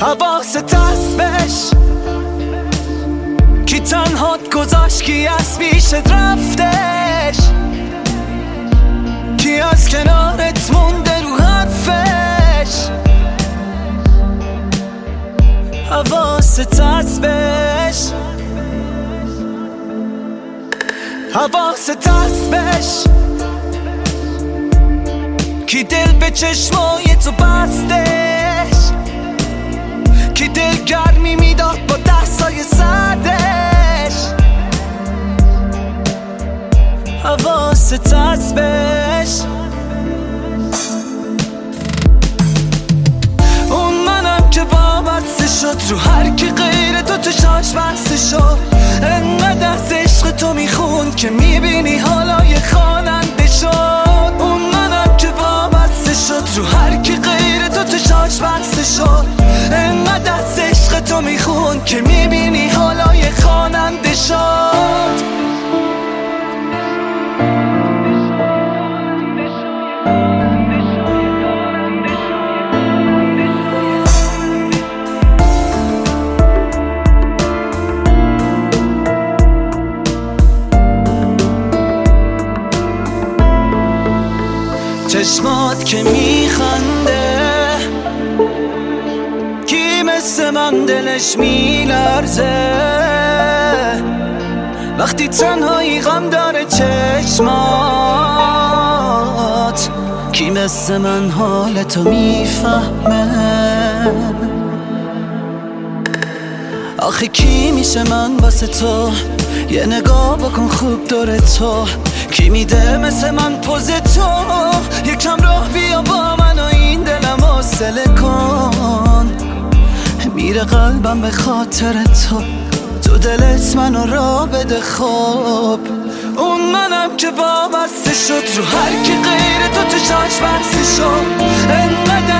حواست هست بهش کی تنهات گذاشت، کی از پیشت رفتش، کی از کنارت مونده رو حرفش. حواست هست بهش، حواست هست بهش کی دل به چشمای تو بستش، کی دل گرمی میداد با دستای سردش. حواست هست بهش. اون منم که وابسته شد رو هر کی غیر تو چشاش بسته شد. انقدر از عشق تو میخوند که میبینی حالا یه خواننده شد. اون منم که وابسته شد رو هر کی غیر تو چشاش بسته شد. انقدر از عشق تو میخوند که میبینی حالا یه خواننده شد. چشمات که میخنده کی مثل من دلش میلرزه، وقتی تنهایی غم داره چشمات کی مثل من حالتو میفهمه. آخه کی میشه من واسه تو، یه نگاه بکن خوب دور تو. کی میده مثل من پوز تو، یکم راه بیا با من و این دلم حوصله کن. میره قلبم به خاطر تو، تو دلت منو را بده خوب. اون منم که وابسته شد رو هر کی غیر تو چشاش بسته شد. انقدر